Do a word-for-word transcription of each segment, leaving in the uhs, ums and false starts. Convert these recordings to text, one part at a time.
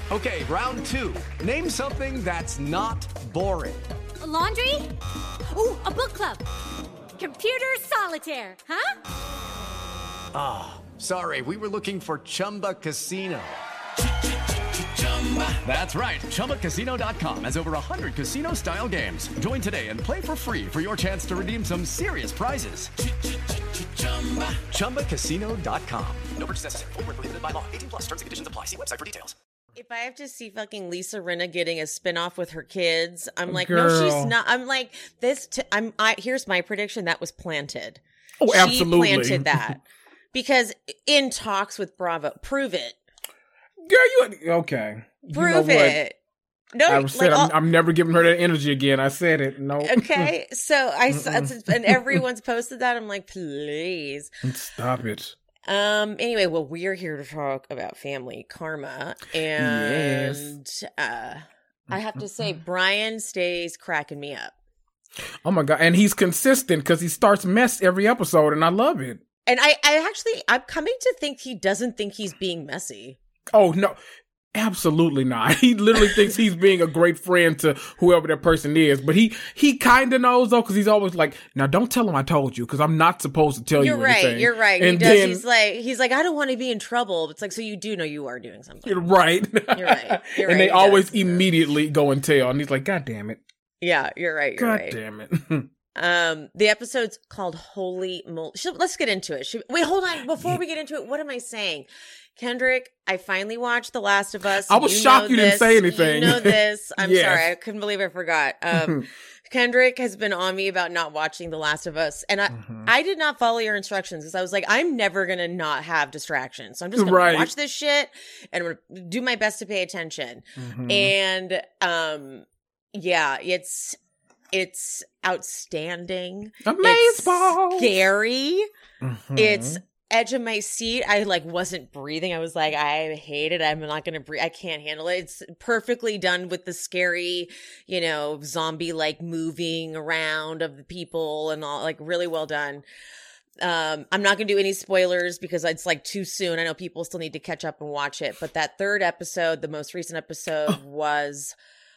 Okay, round two. Name something that's not boring. A laundry? Ooh, a book club. Computer solitaire, huh? Ah, oh, sorry, we were looking for Chumba Casino. That's right, Chumba Casino dot com has over one hundred casino-style games. Join today and play for free for your chance to redeem some serious prizes. Chumba Casino dot com. No purchase necessary. Void where prohibited by law. eighteen plus. Terms and conditions apply. See website for details. If I have to see fucking Lisa Rinna getting a spinoff with her kids, I'm like, Girl. no, she's not. I'm like, this. T- I'm. I here's my prediction. That was planted. Oh, absolutely. She planted that because in talks with Bravo, prove it. Girl, you okay? Prove you know it. No, I like, said all- I'm, I'm never giving her that energy again. I said it. No. Okay, so I saw, and everyone's posted that. I'm like, please Stop it. Um. Anyway, well, we're here to talk about family karma, and Yes. uh, I have to say, Brian stays cracking me up. Oh my God. And he's consistent because he starts mess every episode, and I love it. And I, I actually, I'm coming to think he doesn't think he's being messy. Oh, no. Absolutely not. He literally thinks he's being a great friend to whoever that person is. But he, he kind of knows, though, because he's always like, now don't tell him I told you, because I'm not supposed to tell You're you right. anything. You're right. And he does. then, he's like, he's like, I don't want to be in trouble. It's like, so you do know you are doing something. You're right. You're right. You're and right. they He always does. immediately go and tell. And he's like, God damn it. Yeah, you're right. You're God right. damn it. Um, the episode's called Holy Moly. Should, let's get into it. Should, wait, hold on. Before we get into it, what am I saying? Kendrick, I finally watched The Last of Us. I was You shocked know you didn't this. say anything. You know this. I'm Yes. sorry. I couldn't believe I forgot. Um, Kendrick has been on me about not watching The Last of Us. And I, Mm-hmm. I did not follow your instructions because I was like, I'm never going to not have distractions. So I'm just going Right. to watch this shit and I'm going to do my best to pay attention. Mhm. And, um, yeah, it's, it's outstanding. It's Amazeballs. scary. Mhm. It's edge of my seat. I like wasn't breathing. I was like, I hate it. I'm not going to breathe. I can't handle it. It's perfectly done with the scary, you know, zombie like moving around of the people and all, like really well done. Um, I'm not going to do any spoilers because it's like too soon. I know people still need to catch up and watch it, but that third episode, the most recent episode was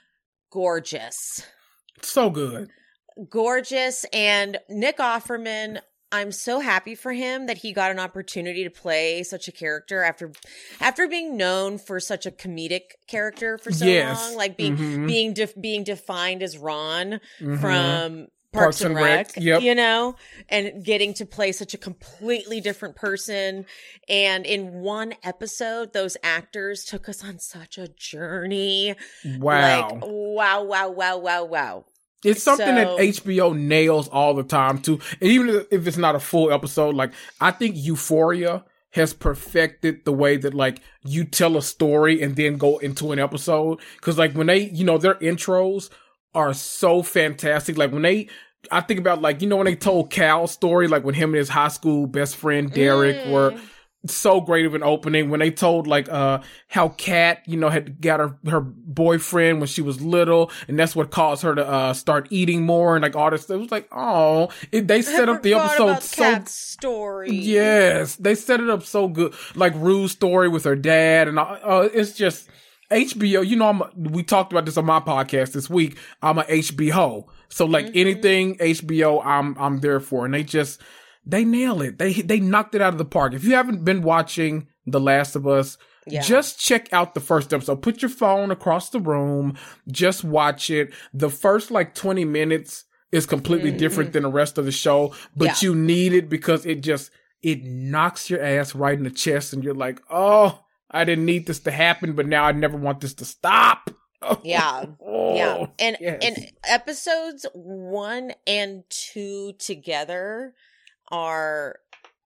gorgeous. So good. Gorgeous. And Nick Offerman, I'm so happy for him that he got an opportunity to play such a character after after being known for such a comedic character for so Yes. long, like being Mhm. being def- being defined as Ron Mhm. from Parks, and Rec, Yep. you know, and getting to play such a completely different person. And in one episode, those actors took us on such a journey. Wow. Like, wow, wow, wow, wow, wow. It's something So- that H B O nails all the time too. And even if it's not a full episode, like I think Euphoria has perfected the way that like you tell a story and then go into an episode. Cause like when they, you know, their intros are so fantastic. Like when they, I think about like, you know, when they told Cal's story, like when him and his high school best friend Derek Mm. were so great of an opening. When they told like uh how Kat, you know, had got her her boyfriend when she was little, and that's what caused her to uh start eating more and like all this stuff. It was like, oh, it, they set I up the forgot episode about so Kat's story. yes, they set it up so good. Like Rue's story with her dad, and all, uh, it's just H B O. You know, I'm a, we talked about this on my podcast this week. I'm a H B O, so like Mm-hmm. anything H B O, I'm I'm there for, and they just. They nail it. They they knocked it out of the park. If you haven't been watching The Last of Us, Yeah. just check out the first episode. Put your phone across the room. Just watch it. The first like twenty minutes is completely Mm-hmm. different than the rest of the show, but Yeah. you need it because it just it knocks your ass right in the chest, and you're like, oh, I didn't need this to happen, but now I never want this to stop. Yeah. Oh, Yeah. And yes. and episodes one and two together are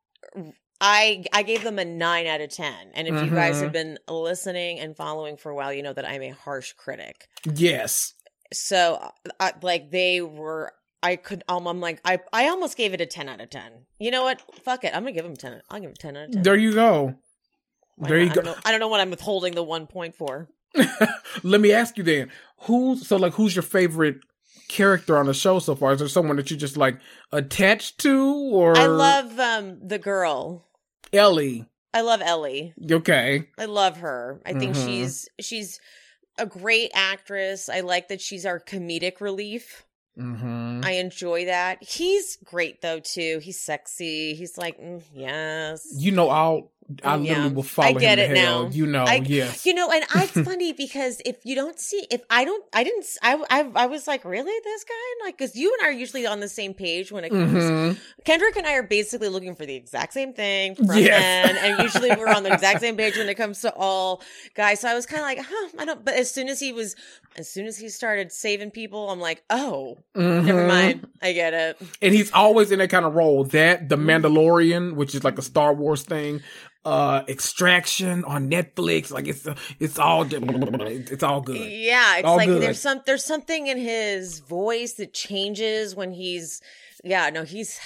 I I gave them a nine out of ten. And if you guys Mhm. have been listening and following for a while, you know that I'm a harsh critic. Yes. So I, like they were I could um, I'm like I I almost gave it a ten out of ten. You know what? Fuck it. I'm going to give them ten. I'll give it ten out of ten. There you go. Why there not? you I go. don't, know, I don't know what I'm withholding the one point for. Let me ask you then, who's so like who's your favorite character on the show so far? Is there someone that you just like attached to, or I love um the girl. Ellie? I love Ellie. Okay. I love her. I think Mhm. she's she's a great actress. I like that she's our comedic relief. Mm-hmm. I enjoy that. He's great though too. He's sexy. He's like, mm, yes. You know, I'll I Yeah. literally will follow I get him it to hell. now. You know, I, yes. You know, and I, it's funny because if you don't see, if I don't, I didn't, I, I, I was like, really, this guy? Like, because you and I are usually on the same page when it comes. Mhm. Kendrick and I are basically looking for the exact same thing from Yes. men, and usually we're on the exact same page when it comes to all guys. So I was kind of like, huh, I don't. But as soon as he was, as soon as he started saving people, I'm like, oh, never Mhm. mind, I get it. And he's always in that kind of role. That, The Mandalorian, which is like a Star Wars thing, uh, Extraction on Netflix. Like it's it's all it's all good. Yeah, it's All like good. there's some there's something in his voice that changes when he's yeah, no, he's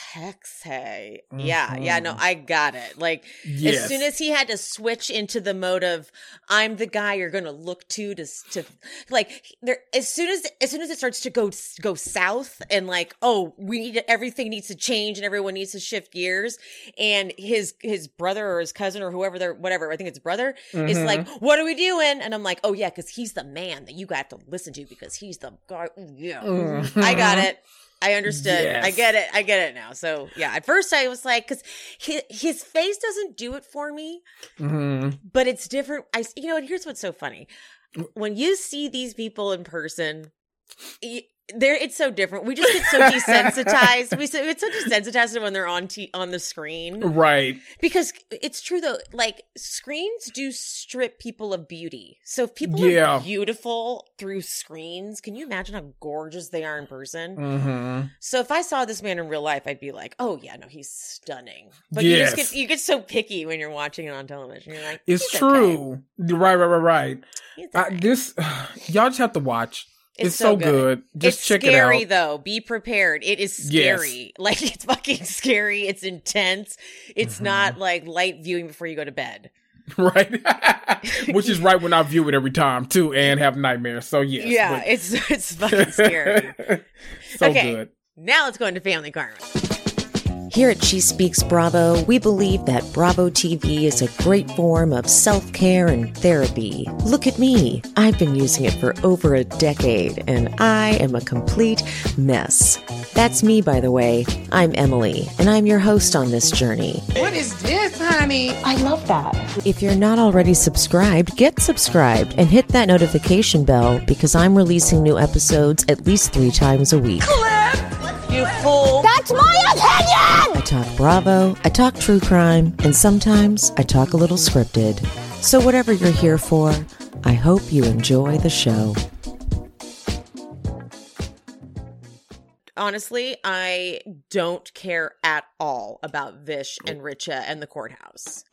hexy. Yeah, yeah, no, I got it. Like Yes. as soon as he had to switch into the mode of I'm the guy you're gonna look to to to like there as soon as as soon as it starts to go go south and like oh we need to, everything needs to change and everyone needs to shift gears and his his brother or his cousin or whoever they're whatever I think it's brother is Mhm. like what are we doing and I'm like oh yeah because he's the man that you got to listen to because he's the guy yeah Mhm. I got it. I understood. Yes. I get it. I get it now. So yeah, at first I was like, because his, his face doesn't do it for me, Mhm. but it's different. I, you know, and here's what's so funny: when you see these people in person, y- there it's so different. We just get so desensitized. We so it's so desensitized when they're on t- on the screen Right. because it's true though. Like screens do strip people of beauty. So if people Yeah. are beautiful through screens, can you imagine how gorgeous they are in person? Mm-hmm. So if I saw this man in real life, I'd be like, "Oh yeah, no, he's stunning." But Yes. you just get you get so picky when you're watching it on television. You're like, It's "He's okay. true. Right, right, right, right. He's I, okay." this y'all just have to watch. It's, It's so so good. good. Just it's check scary it out. though. Be prepared. It is scary. Like it's fucking scary. It's intense. It's Mm-hmm. not like light viewing before you go to bed. Right. Which is right when I view it every time too and have nightmares. So yes. yeah, but- it's it's fucking scary. so Okay. good. Now let's go into Family Karma. Here at She Speaks Bravo, we believe that Bravo T V is a great form of self-care and therapy. Look at me. I've been using it for over a decade, and I am a complete mess. That's me, by the way. I'm Emily, and I'm your host on this journey. What is this, honey? I love that. If you're not already subscribed, get subscribed and hit that notification bell because I'm releasing new episodes at least three times a week. You fool. That's my opinion! I talk Bravo, I talk true crime, and sometimes I talk a little scripted. So whatever you're here for, I hope you enjoy the show. Honestly, I don't care at all about Vish and Richa and the courthouse.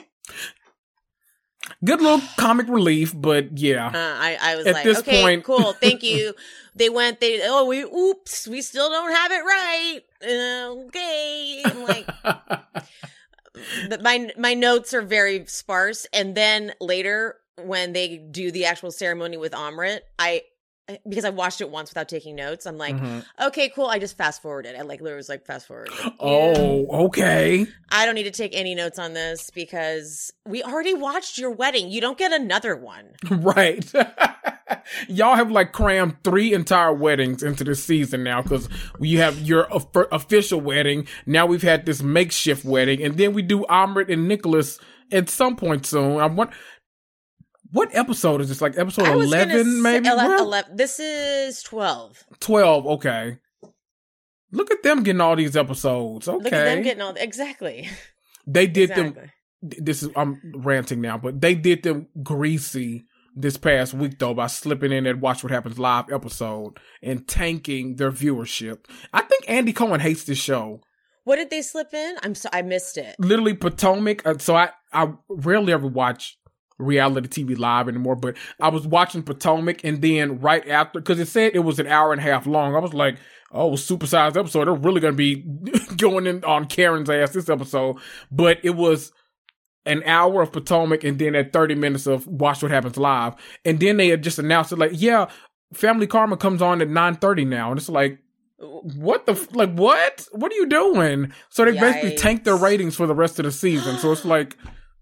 Good little comic relief, but yeah. Uh, I, I was At like, this okay, point- cool, thank you. They went, they, oh, we, oops, we still don't have it right. Uh, okay. I'm like, the, my, my notes are very sparse. And then later, when they do the actual ceremony with Amrit, I, because I watched it once without taking notes, I'm like, Mhm. okay, cool. I just fast forwarded. I like literally was like fast forward. Oh, okay. I don't need to take any notes on this because we already watched your wedding. You don't get another one. Right. Y'all have like crammed three entire weddings into this season now because you have your of- official wedding. Now we've had this makeshift wedding, and then we do Amrit and Nicholas at some point soon. I want. What episode is this? Like episode I was gonna eleven, say- maybe? ele- Well, eleven. This is twelve. twelve. Okay. Look at them getting all these episodes. Okay. Look at them getting all exactly. they did Exactly. them. This is I'm ranting now, but they did them greasy this past week though by slipping in that Watch What Happens Live episode and tanking their viewership. I think Andy Cohen hates this show. What did they slip in? I'm so I missed it. Literally Potomac. Uh, so I I rarely ever watch reality T V live anymore, but I was watching Potomac, and then right after, because it said it was an hour and a half long, I was like, oh, supersized episode. They're really going to be going in on Karen's ass this episode. But it was an hour of Potomac and then at thirty minutes of Watch What Happens Live. And then they had just announced it like, yeah, Family Karma comes on at nine thirty now. And it's like, what the, f- like, what? What are you doing? So they basically Yikes. tanked their ratings for the rest of the season. So it's like,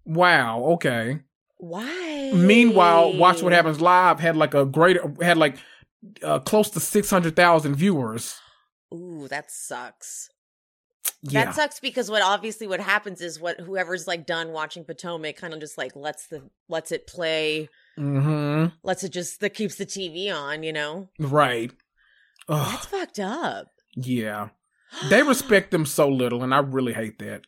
Wow. Okay. Why? Meanwhile, Watch What Happens Live had like a great, had like uh, close to six hundred thousand viewers. Ooh, that sucks. Yeah. That sucks because what obviously what happens is what whoever's like done watching Potomac kind of just like lets the lets it play, mm-hmm. lets it just that keeps the T V on, you know? Right. Ugh. That's fucked up. Yeah. They respect them so little, and I really hate that.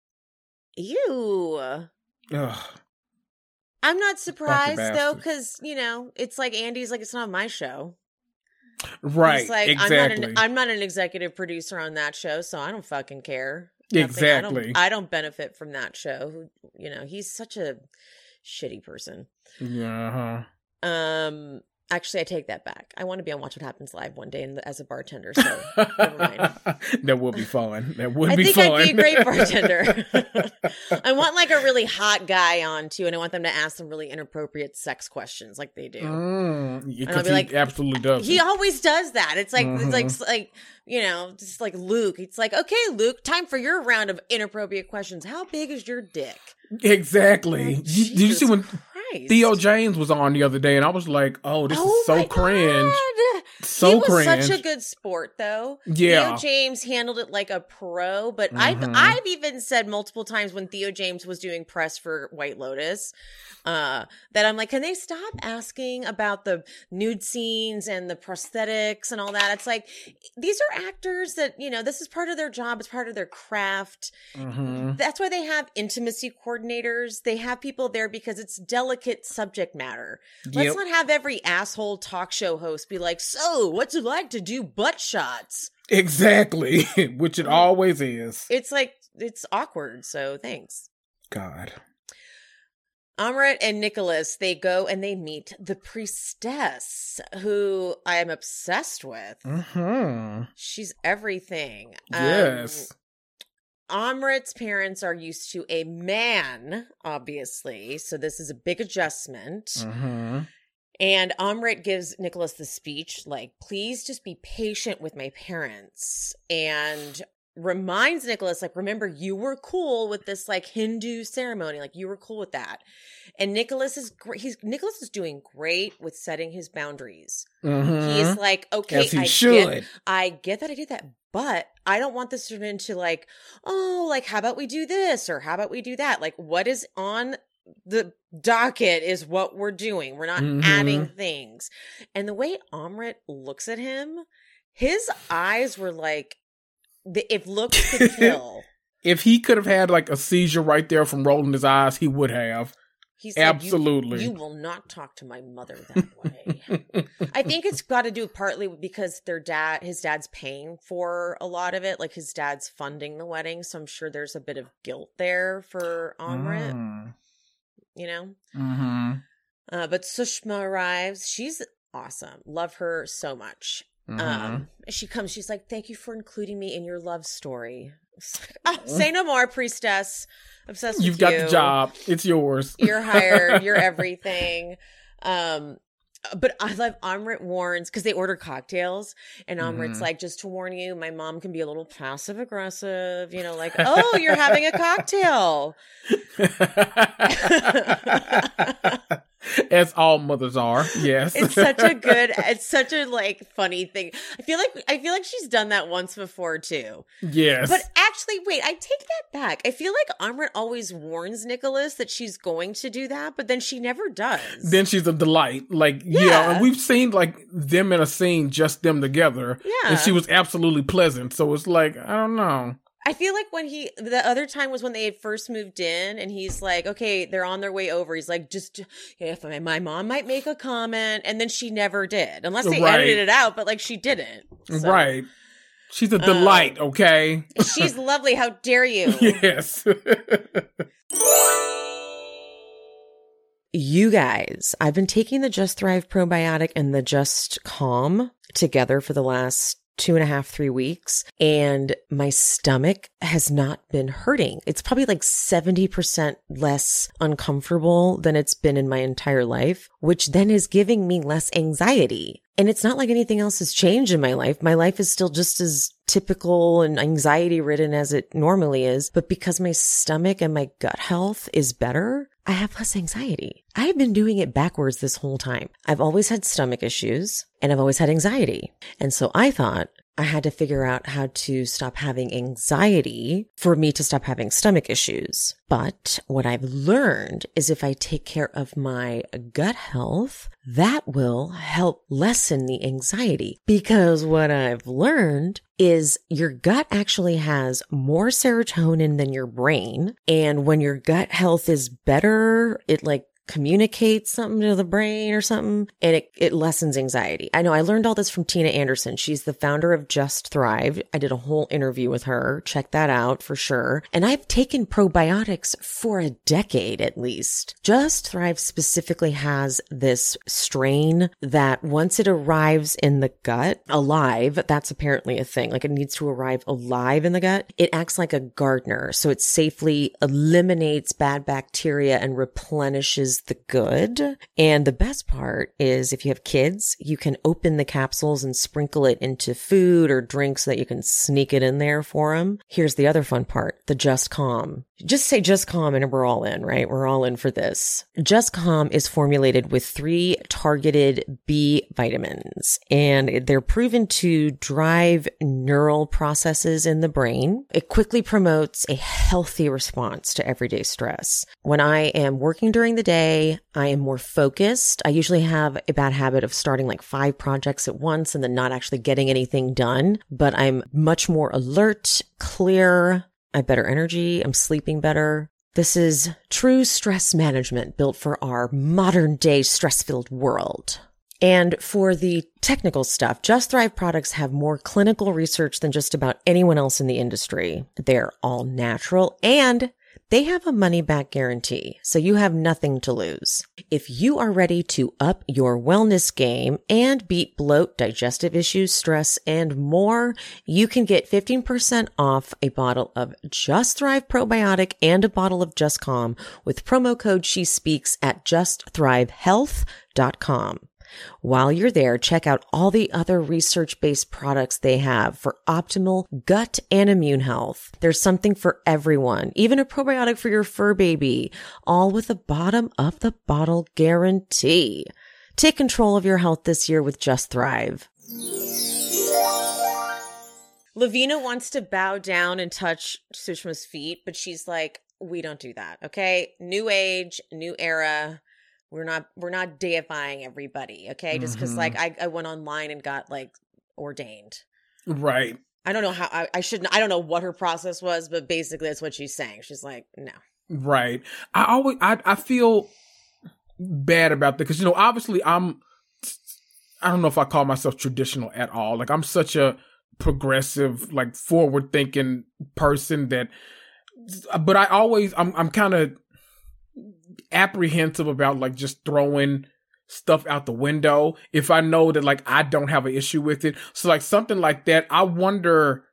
Ew. Ugh. I'm not surprised though, bastards. because you know it's like Andy's like it's not my show. Right. He's like exactly. I'm not an I'm not an executive producer on that show, so I don't fucking care. Nothing. Exactly. I don't, I don't benefit from that show. You know, he's such a shitty person. Yeah. Uh-huh. Um. Actually, I take that back. I want to be on Watch What Happens Live one day and as a bartender, so never mind. That would be fun. That would I be think fun. I'd be a great bartender. I want like a really hot guy on too, and I want them to ask some really inappropriate sex questions like they do. Mm, yeah, And I'll be he like, absolutely does. He always does that. It's like Mhm. it's like it's like you know, just like Luke. It's like, okay, Luke, time for your round of inappropriate questions. How big is your dick? Exactly. Like, You- Did you see when Christ. Theo James was on the other day, and I was like, "Oh, this Oh is so my cringe, God. so he was cringe." such a good sport, though. Yeah. Theo James handled it like a pro, but I've Mhm. I've even said multiple times when Theo James was doing press for White Lotus, uh, that I'm like, can they stop asking about the nude scenes and the prosthetics and all that? It's like these are actors that you know this is part of their job, it's part of their craft. Mhm. That's why they have intimacy coordinators. They have people there because it's delicate subject matter. Let's Yep. not have every asshole talk show host be like, so what's it like to do butt shots? Exactly, which it always is. It's like, it's awkward. So thanks. God. Amrit and Nicholas, they go and they meet the priestess, who I am obsessed with. Hmm. She's everything. Yes. Um, Amrit's parents are used to a man, obviously, so this is a big adjustment. Hmm. And Amrit gives Nicholas the speech, like, please just be patient with my parents. And reminds Nicholas, like, remember, you were cool with this, like, Hindu ceremony. Like, you were cool with that. And Nicholas is great. He's Nicholas is doing great with setting his boundaries. Hmm. He's like, okay, As he I should. get, I get that I did that, but I don't want this to turn into like, oh, like, how about we do this? Or how about we do that? Like, what is on the docket is what we're doing. We're not Mhm. adding things. And the way Amrit looks at him, his eyes were like, the, if looks could kill. If he could have had like a seizure right there from rolling his eyes, he would have. He's like, Absolutely. you, you will not talk to my mother that way. I think it's got to do partly because their dad, his dad's paying for a lot of it. Like his dad's funding the wedding. So I'm sure there's a bit of guilt there for Amrit, Mm. you know? Mm-hmm. Uh, but Sushma arrives. She's awesome. Love her so much. Mhm. Um, she comes, she's like, thank you for including me in your love story. Oh, say no more, priestess. Obsessed with You've got you. the job. It's yours. You're hired. You're everything. Um, but I love Amrit warns because they order cocktails, and Amrit's Mhm. like, just to warn you, my mom can be a little passive aggressive. You know, like, oh, you're having a cocktail. As all mothers are, yes. It's such a good, it's such a like funny thing. I feel like I feel like she's done that once before too. Yes. But actually, wait, I take that back. I feel like Amrit always warns Nicholas that she's going to do that, but then she never does. Then she's a delight. Like, yeah. Yeah. and we've seen like them in a scene, just them together. Yeah. And she was absolutely pleasant. So it's like, I don't know. I feel like when he, the other time was when they had first moved in and he's like, okay, they're on their way over. He's like, just, if my, my mom might make a comment. And then she never did, unless they Right. edited it out, but like she didn't. So, Right. She's a delight, okay? She's lovely. How dare you? Yes. You guys, I've been taking the Just Thrive probiotic and the Just Calm together for the last two and a half, three weeks, and my stomach has not been hurting. It's probably like seventy percent less uncomfortable than it's been in my entire life, which then is giving me less anxiety. And it's not like anything else has changed in my life. My life is still just as typical and anxiety ridden as it normally is. But because my stomach and my gut health is better, I have less anxiety. I've been doing it backwards this whole time. I've always had stomach issues and I've always had anxiety. And so I thought I had to figure out how to stop having anxiety for me to stop having stomach issues. But what I've learned is if I take care of my gut health, that will help lessen the anxiety. Because what I've learned is your gut actually has more serotonin than your brain. And when your gut health is better, it like communicates something to the brain or something, and it, it lessens anxiety. I know I learned all this from Tina Anderson. She's the founder of Just Thrive. I did a whole interview with her. Check that out for sure. And I've taken probiotics for a decade at least. Just Thrive specifically has this strain that once it arrives in the gut alive, that's apparently a thing. Like it needs to arrive alive in the gut. It acts like a gardener. So it safely eliminates bad bacteria and replenishes the good. And the best part is if you have kids, you can open the capsules and sprinkle it into food or drink so that you can sneak it in there for them. Here's the other fun part, the Just Calm. Just say Just Calm and we're all in, right? We're all in for this. Just Calm is formulated with three targeted B vitamins, and they're proven to drive neural processes in the brain. It quickly promotes a healthy response to everyday stress. When I am working during the day, I am more focused. I usually have a bad habit of starting like five projects at once and then not actually getting anything done, but I'm much more alert, clear, I have better energy, I'm sleeping better. This is true stress management built for our modern day stress-filled world. And for the technical stuff, Just Thrive products have more clinical research than just about anyone else in the industry. They're all natural and they have a money-back guarantee, so you have nothing to lose. If you are ready to up your wellness game and beat bloat, digestive issues, stress, and more, you can get fifteen percent off a bottle of Just Thrive Probiotic and a bottle of Just Calm with promo code SheSpeaks at just thrive health dot com. While you're there, check out all the other research-based products they have for optimal gut and immune health. There's something for everyone, even a probiotic for your fur baby, all with a bottom of the bottle guarantee. Take control of your health this year with Just Thrive. Lavina wants to bow down and touch Sushma's feet, but she's like, we don't do that, okay? New age, new era. We're not, we're not deifying everybody, okay? Just because, mm-hmm. like, I, I went online and got, like, ordained. Right. I don't know how, I, I shouldn't, I don't know what her process was, but basically that's what she's saying. She's like, no. Right. I always, I, I feel bad about that because, you know, obviously I'm, I don't know if I call myself traditional at all. Like, I'm such a progressive, like, forward-thinking person that, but I always, I'm, I'm kind of apprehensive about like just throwing stuff out the window if I know that like I don't have an issue with it. So like something like that, I wonder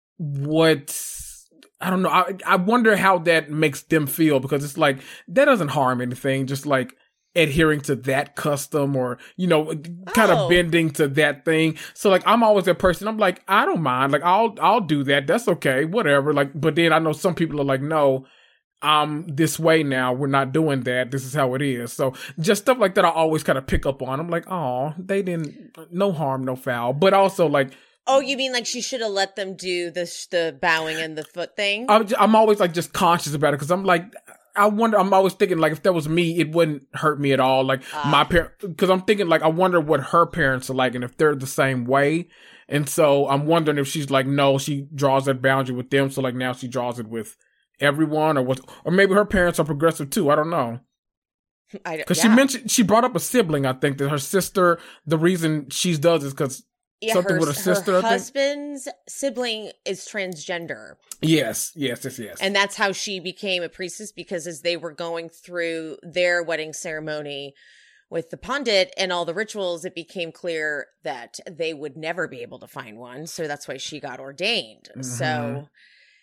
what, I don't know, I, I wonder how that makes them feel because it's like that doesn't harm anything, just like adhering to that custom or, you know, kind of oh. bending to that thing. So like I'm always that person, I'm like, I don't mind, like I'll I'll do that, that's okay, whatever. Like, but then I know some people are like, no, um, this way now, we're not doing that. This is how it is. So just stuff like that, I always kind of pick up on. I'm like, oh, they didn't, no harm, no foul. But also like, oh, you mean like she should have let them do the the bowing and the foot thing? I'm, I'm always like just conscious about it because I'm like, I wonder, I'm always thinking like if that was me, it wouldn't hurt me at all. Like uh, my parents, because I'm thinking like, I wonder what her parents are like and if they're the same way. And so I'm wondering if she's like, no, she draws that boundary with them. So like now she draws it with everyone or what, or maybe her parents are progressive too. I don't know. Because yeah. she mentioned, she brought up a sibling, I think, that her sister, the reason she does is because yeah, something her, with her sister. Her husband's sibling is transgender. Yes, yes, yes, yes. And that's how she became a priestess because as they were going through their wedding ceremony with the Pandit and all the rituals, it became clear that they would never be able to find one. So that's why she got ordained. Mm-hmm. So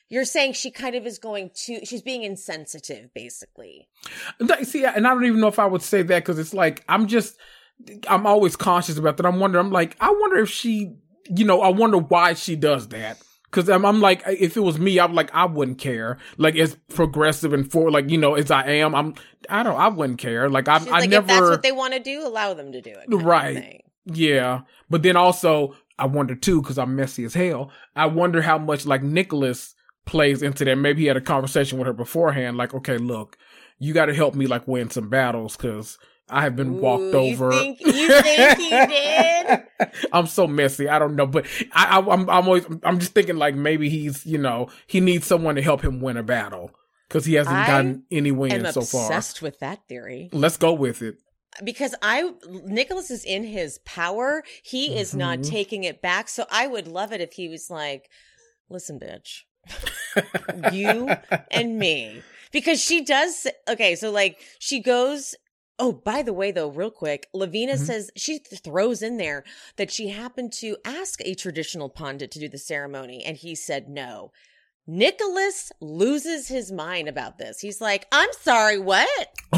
You're saying she kind of is going to, she's being insensitive, basically. See, and I don't even know if I would say that because it's like, I'm just, I'm always conscious about that. I'm wondering, I'm like, I wonder if she, you know, I wonder why she does that. Because I'm, I'm like, if it was me, I'm like, I wouldn't care. Like, as progressive and for, like, you know, as I am, I'm, I don't, I wouldn't care. Like, I, she's I like, never. If that's what they want to do, allow them to do it. Right. Yeah. But then also, I wonder too, because I'm messy as hell. I wonder how much like Nicholas plays into that. Maybe he had a conversation with her beforehand, like, okay, look, you got to help me like win some battles because I have been Ooh, walked you over. Think, you think he did? I'm so messy. I don't know, but I, I, I'm, I'm always, I'm just thinking like maybe he's, you know, he needs someone to help him win a battle because he hasn't I gotten any wins so far. I'm obsessed with that theory. Let's go with it. Because I, Nicholas is in his power. He mm-hmm. is not taking it back. So I would love it if he was like, listen, bitch, you and me. Because she does, okay, so like she goes, oh, by the way, though, real quick, Lavina mm-hmm. says, she throws in there that she happened to ask a traditional pundit to do the ceremony, and he said no. Nicholas loses his mind about this. He's like, I'm sorry, what?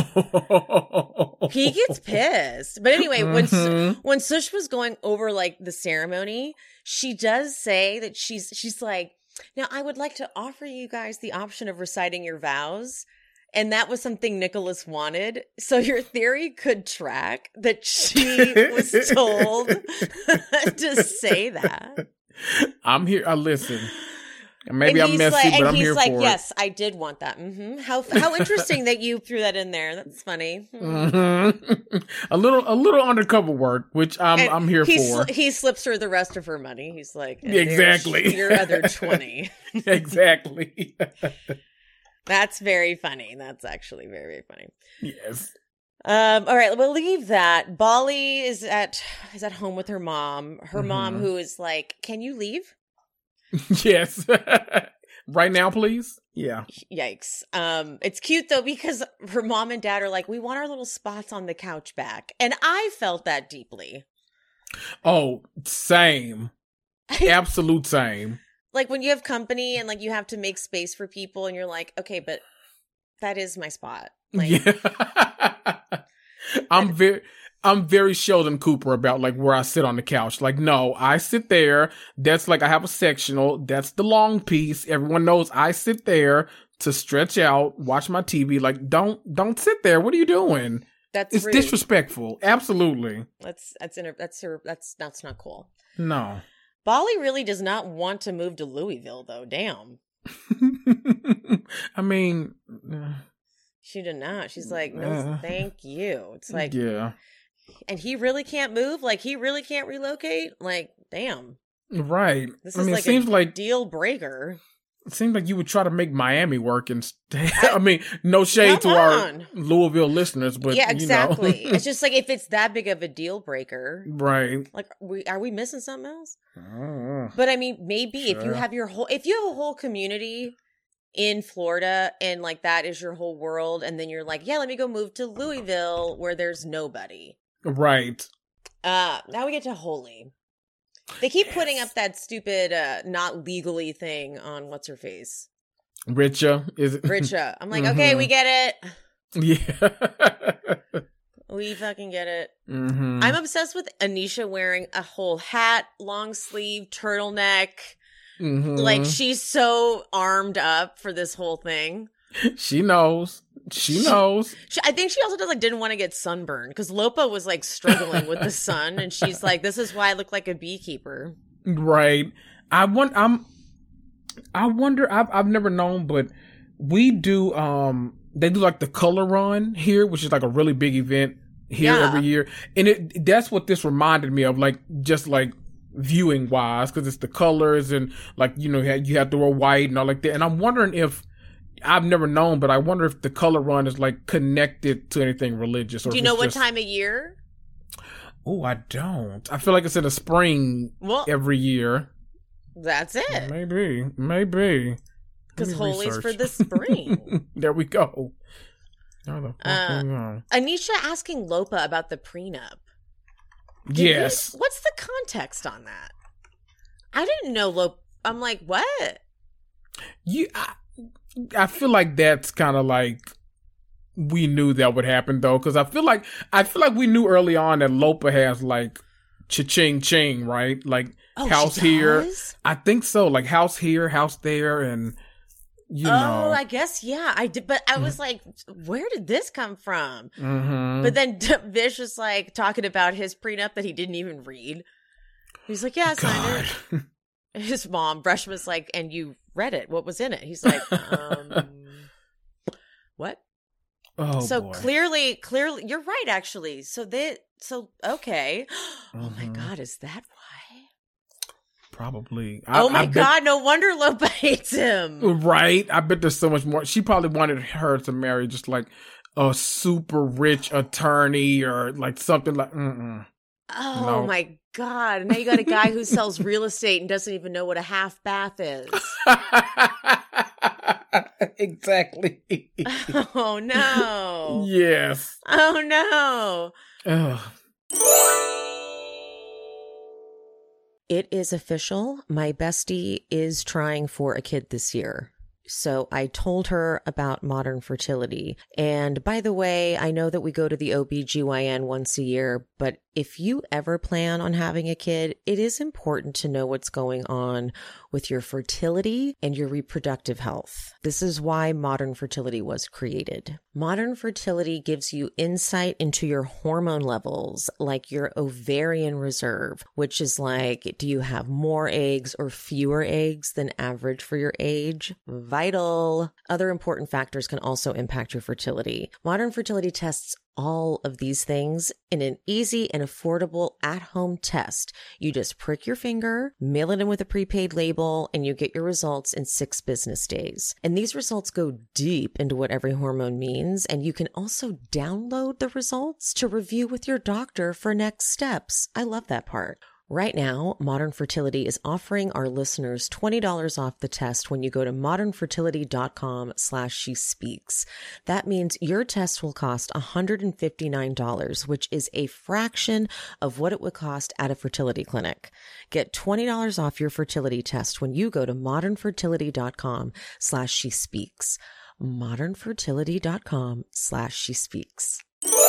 He gets pissed. But anyway, mm-hmm. when when Sush was going over like the ceremony, she does say that she's she's like, now I would like to offer you guys the option of reciting your vows. And that was something Nicholas wanted. So your theory could track that she was told to say that. I'm here. I listen. Maybe I'm messy, like, but I'm here like, for yes, it. I did want that. Mm-hmm. How how interesting that you threw that in there. That's funny. Mm-hmm. a little a little undercover work, which I'm and I'm here he for. Sl- he slips her the rest of her money. He's like, exactly your other twenty. Exactly. That's very funny. That's actually very very funny. Yes. Um, all right, we'll leave that. Bali is at is at home with her mom. Her mm-hmm. mom, who is like, "Can you leave?" Yes. Right now, please. Yeah. Yikes. Um, it's cute though because her mom and dad are like, we want our little spots on the couch back. And I felt that deeply. Oh, same. Absolute same. Like when you have company and like you have to make space for people and you're like, okay, but that is my spot. Like yeah. I'm very I'm very Sheldon Cooper about like where I sit on the couch. Like, no, I sit there. That's like I have a sectional. That's the long piece. Everyone knows I sit there to stretch out, watch my T V. Like, don't don't sit there. What are you doing? That's it's rude. Disrespectful. Absolutely. That's that's inter- that's her, that's that's not cool. No. Bali really does not want to move to Louisville though. Damn. I mean, uh, she did not. She's like, no, uh, thank you. It's like, yeah. And he really can't move? Like, he really can't relocate? Like, damn. Right. This I is mean, like it seems a like deal breaker. It seems like you would try to make Miami work instead. I, I mean, no shade to on. our Louisville listeners, but yeah, exactly. You know. It's just like if it's that big of a deal breaker, right? Like, we, are we missing something else? Oh, but I mean, maybe sure. if you have your whole, if you have a whole community in Florida and like that is your whole world, and then you're like, yeah, let me go move to Louisville where there's nobody. Right. Uh, now we get to Holy. They keep yes. putting up that stupid, uh, not legally thing on what's her face. Richa is it? Richa. I'm like, mm-hmm. okay, we get it. Yeah. We fucking get it. Mm-hmm. I'm obsessed with Anisha wearing a whole hat, long sleeve, turtleneck. Mm-hmm. Like she's so armed up for this whole thing. She knows. She knows. She, I think she also does like didn't want to get sunburned because Lopa was like struggling with the sun, and she's like, "This is why I look like a beekeeper." Right. I want. I'm. I wonder. I've I've never known, but we do. Um, they do like the color run here, which is like a really big event here yeah. every year, and it that's what this reminded me of. Like just like viewing wise, because it's the colors and like you know you have to wear white and all like that. And I'm wondering if. I've never known, but I wonder if the color run is like connected to anything religious. Or do you know what just... time of year? Oh, I don't. I feel like it's in the spring well, every year. That's it. Maybe, maybe. Because Holy's for the spring. There we go. Uh, Anisha asking Lopa about the prenup. Did yes. We, what's the context on that? I didn't know Lopa. I'm like, what? You, I, I feel like that's kind of like we knew that would happen though, because I feel like I feel like we knew early on that Lopa has like cha-ching ching, right? Like Oh, house she here. does? I think so. Like house here, house there, and you oh, know. I guess yeah. I did, but I was like, where did this come from? Mm-hmm. But then Vish was like talking about his prenup that he didn't even read. He's like, yeah, I signed it. His mom, Brush, was like, and you read it. What was in it? He's like, um, what? Oh, so boy. clearly, clearly, you're right, actually. So they, so, okay. Oh my Mhm. God, is that why? Probably. I, oh my I bet- God, no wonder Lopa hates him. Right? I bet there's so much more. She probably wanted her to marry just like a super rich attorney or like something like, mm-mm. Oh No. my God. Now you got a guy who sells real estate and doesn't even know what a half bath is. Exactly. Oh no. Yes. Oh no. Ugh. It is official. My bestie is trying for a kid this year. So I told her about modern fertility. And by the way, I know that we go to the O B G Y N once a year, but if you ever plan on having a kid, it is important to know what's going on with your fertility and your reproductive health. This is why modern fertility was created. Modern fertility gives you insight into your hormone levels, like your ovarian reserve, which is like, do you have more eggs or fewer eggs than average for your age? Vital. Other important factors can also impact your fertility. Modern fertility tests all of these things in an easy and affordable at-home test. You just prick your finger, mail it in with a prepaid label, and you get your results in six business days. And these results go deep into what every hormone means, and you can also download the results to review with your doctor for next steps. I love that part. Right now, Modern Fertility is offering our listeners twenty dollars off the test when you go to modernfertility.com slash she speaks. That means your test will cost one hundred fifty-nine dollars, which is a fraction of what it would cost at a fertility clinic. Get twenty dollars off your fertility test when you go to modernfertility.com slash she speaks. modernfertility.com slash she speaks.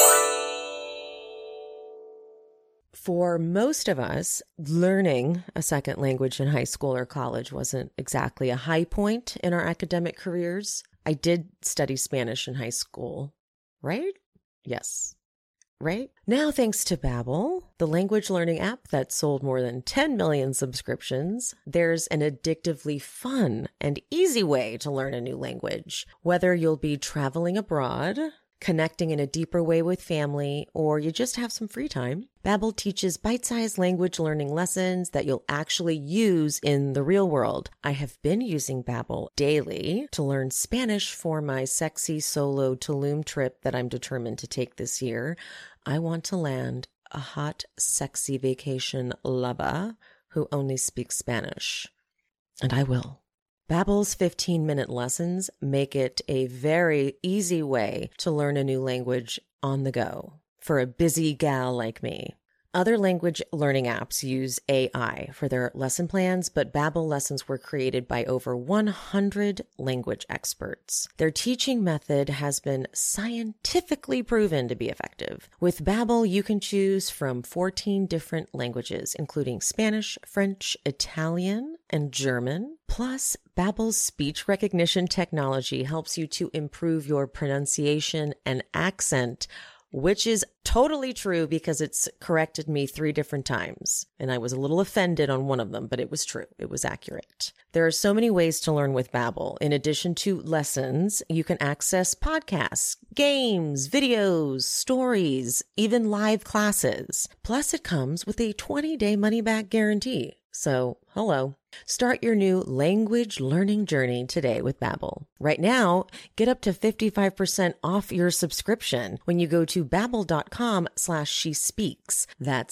For most of us, learning a second language in high school or college wasn't exactly a high point in our academic careers. I did study Spanish in high school, right? Yes. Right? Now, thanks to Babbel, the language learning app that sold more than ten million subscriptions, there's an addictively fun and easy way to learn a new language. Whether you'll be traveling abroad, connecting in a deeper way with family, or you just have some free time, Babbel teaches bite-sized language learning lessons that you'll actually use in the real world. I have been using Babbel daily to learn Spanish for my sexy solo Tulum trip that I'm determined to take this year. I want to land a hot, sexy vacation lover who only speaks Spanish. And I will. Babbel's fifteen-minute lessons make it a very easy way to learn a new language on the go for a busy gal like me. Other language learning apps use A I for their lesson plans, but Babbel lessons were created by over one hundred language experts. Their teaching method has been scientifically proven to be effective. With Babbel, you can choose from fourteen different languages, including Spanish, French, Italian, and German. Plus, Babbel's speech recognition technology helps you to improve your pronunciation and accent, which is totally true because it's corrected me three different times. And I was a little offended on one of them, but it was true. It was accurate. There are so many ways to learn with Babbel. In addition to lessons, you can access podcasts, games, videos, stories, even live classes. Plus, it comes with a twenty-day money-back guarantee. So, hello. Start your new language learning journey today with Babbel. Right now, get up to fifty-five percent off your subscription when you go to babbel.com slash she speaks. That's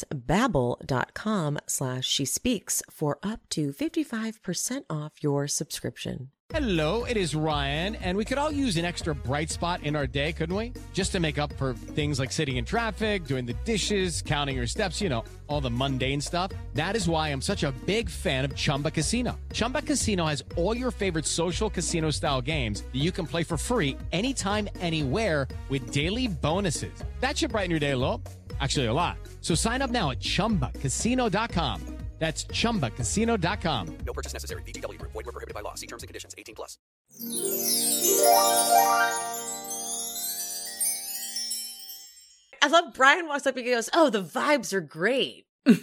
babbel.com slash she speaks for up to fifty-five percent off your subscription. Hello, it is Ryan, and we could all use an extra bright spot in our day, couldn't we? Just to make up for things like sitting in traffic, doing the dishes, counting your steps, you know, all the mundane stuff. That is why I'm such a big fan of Chumba Casino. Chumba Casino has all your favorite social casino-style games that you can play for free anytime, anywhere with daily bonuses. That should brighten your day a little. Actually, a lot. So sign up now at chumba casino dot com. That's chumba casino dot com. No purchase necessary. V G W Group. Void where prohibited by law. See terms and conditions. eighteen plus. I love Brian walks up and he goes, "Oh, the vibes are great."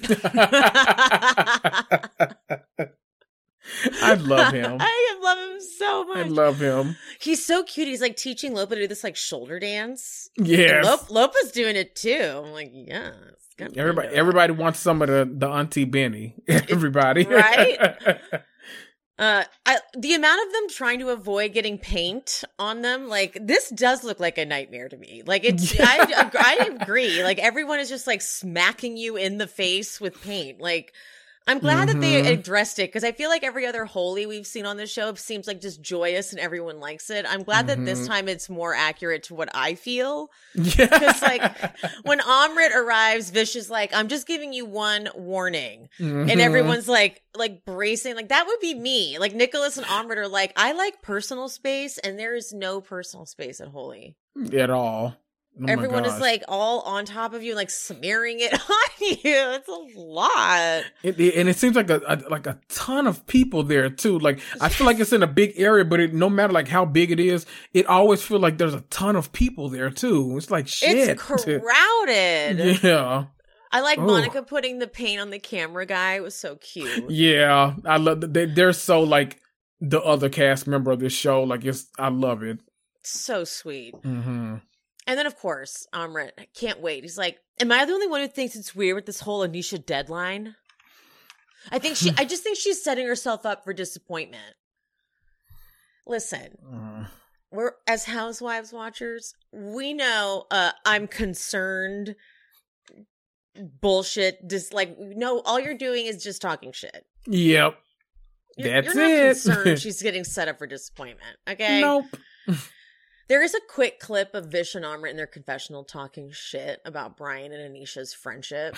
I love him. I love him so much. I love him. He's so cute. He's like teaching Lopa to do this like shoulder dance. Yes. Lop- Lopa's doing it too. I'm like, yeah. Everybody, everybody wants some of the, the Auntie Benny. Everybody. Right? uh, I, the amount of them trying to avoid getting paint on them, like, this does look like a nightmare to me. Like, it's, I, I agree. Like, everyone is just, like, smacking you in the face with paint. Like, I'm glad mm-hmm. that they addressed it, because I feel like every other Holy we've seen on this show seems like just joyous and everyone likes it. I'm glad mm-hmm. that this time it's more accurate to what I feel. Yeah. Because like when Amrit arrives, Vish is like, "I'm just giving you one warning," mm-hmm. and everyone's like, like bracing. Like that would be me. Like Nicholas and Amrit are like, "I like personal space, and there is no personal space at Holy at all." Oh Everyone is like all on top of you, like smearing it on you. It's a lot, it, it, and it seems like a, a like a ton of people there too. Like I feel like it's in a big area, but it, no matter like how big it is, it always feels like there's a ton of people there too. It's like shit, it's crowded. Yeah, I like oh. Monica putting the paint on the camera guy. It was so cute. Yeah, I love. They, they're so like the other cast member of this show. Like it's, I love it. So sweet. Mm-hmm. And then, of course, Amrit, I can't wait. He's like, "Am I the only one who thinks it's weird with this whole Anisha deadline?" I think she, I just think she's setting herself up for disappointment. Listen, uh. we're, as Housewives watchers, we know uh, I'm concerned bullshit. Just like, no, all you're doing is just talking shit. Yep. You're, That's you're not it. concerned she's getting set up for disappointment. Okay. Nope. There is a quick clip of Vish and Amrit in their confessional talking shit about Brian and Anisha's friendship.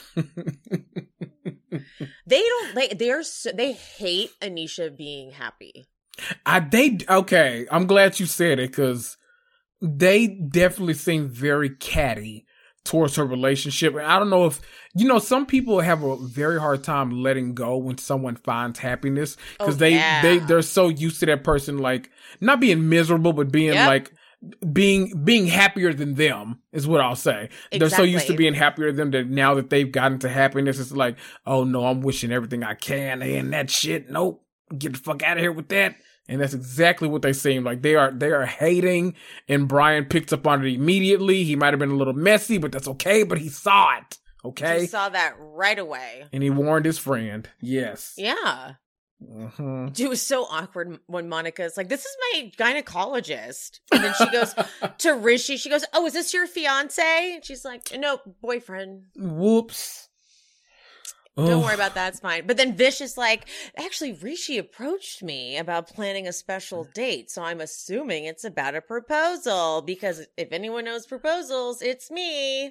They don't. They they're so, they hate Anisha being happy. I they okay. I'm glad you said it because they definitely seem very catty towards her relationship. And I don't know if you know. Some people have a very hard time letting go when someone finds happiness because oh, they yeah. they they're so used to that person like not being miserable but being yep. like. being being happier than them is what I'll say. Exactly. They're so used to being happier than them that now that they've gotten to happiness, it's like, oh no, I'm wishing everything I can and that shit. Nope. Get the fuck out of here with that. And that's exactly what they seem like. They are they are hating, and Brian picks up on it immediately. He might have been a little messy, but that's okay. But he saw it. Okay. He saw that right away. And he warned his friend. Yes. Yeah. Mm-hmm. It was so awkward when Monica's like, "This is my gynecologist," and then she goes to Rishi. She goes, "Oh, is this your fiance?" And she's like, "No, boyfriend." Whoops. Don't oh. worry about that. It's fine. But then Vish is like, "Actually, Rishi approached me about planning a special date, so I'm assuming it's about a proposal because if anyone knows proposals, it's me."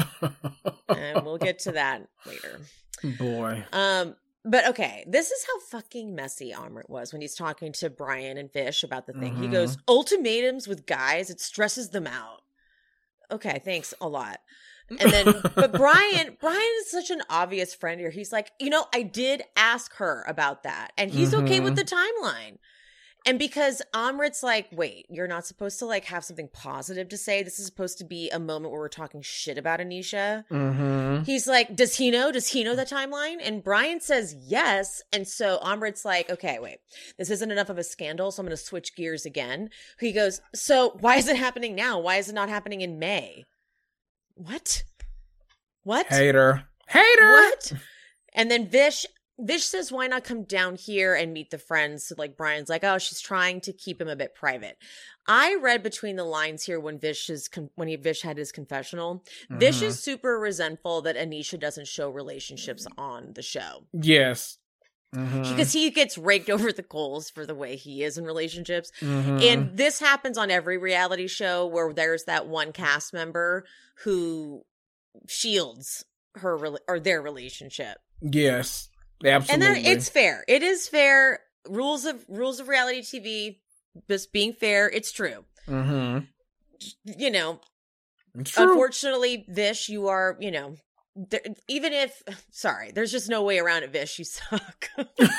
And we'll get to that later. Boy. Um. But okay, this is how fucking messy Amrit was when he's talking to Brian and Vish about the thing. Mm-hmm. He goes, "Ultimatums with guys, it stresses them out." Okay, thanks a lot. And then, but Brian, Brian is such an obvious friend here. He's like, you know, I did ask her about that, and he's mm-hmm. okay with the timeline. And because Amrit's like, wait, you're not supposed to like have something positive to say. This is supposed to be a moment where we're talking shit about Anisha. Mm-hmm. He's like, does he know? Does he know the timeline? And Brian says yes. And so Amrit's like, okay, wait, this isn't enough of a scandal, so I'm going to switch gears again. He goes, so why is it happening now? Why is it not happening in May? What? What? Hater. Hater. What? And then Vish... Vish says, why not come down here and meet the friends? So like Brian's like, oh, she's trying to keep him a bit private. I read between the lines here when Vish is con- when he Vish had his confessional. Mm-hmm. Vish is super resentful that Anisha doesn't show relationships on the show. Yes. Mm-hmm. Because he gets raked over the coals for the way he is in relationships. Mm-hmm. And this happens on every reality show where there's that one cast member who shields her re- or their relationship. Yes, absolutely. And then it's fair. It is fair. Rules of rules of reality T V, just being fair. It's true. Mm-hmm. You know, it's true. Unfortunately, Vish, you are, you know, there, even if, sorry, there's just no way around it, Vish. You suck.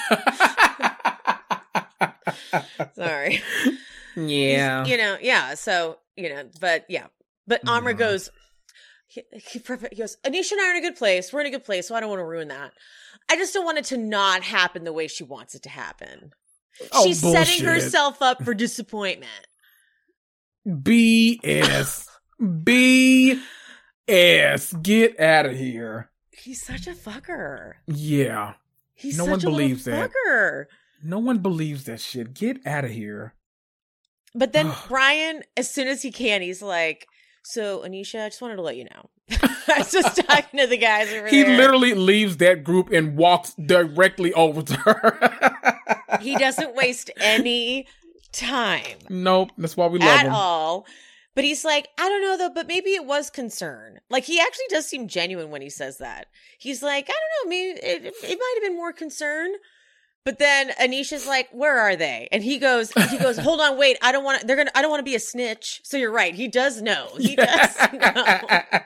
Sorry. Yeah. He's, you know, yeah. So, you know, but yeah. But Amra mm. goes, he, he, he goes, Anisha and I are in a good place. We're in a good place, so I don't want to ruin that. I just don't want it to not happen the way she wants it to happen. Oh, She's bullshit. setting herself up for disappointment. B S. B S. Get out of here. He's such a fucker. Yeah. He's no such one a believes little that. fucker. No one believes that shit. Get out of here. But then Brian, as soon as he can, he's like, so Anisha, I just wanted to let you know. I was just talking to the guys over he there. He literally leaves that group and walks directly over to her. He doesn't waste any time. Nope. That's why we love at him. At all. But he's like, I don't know though, but maybe it was concern. Like he actually does seem genuine when he says that. He's like, I don't know, maybe it, it might have been more concern. But then Anisha's like, where are they? And he goes, he goes, hold on, wait, I don't want to, they're going to, I don't want to be a snitch. So you're right. He does know. He does know.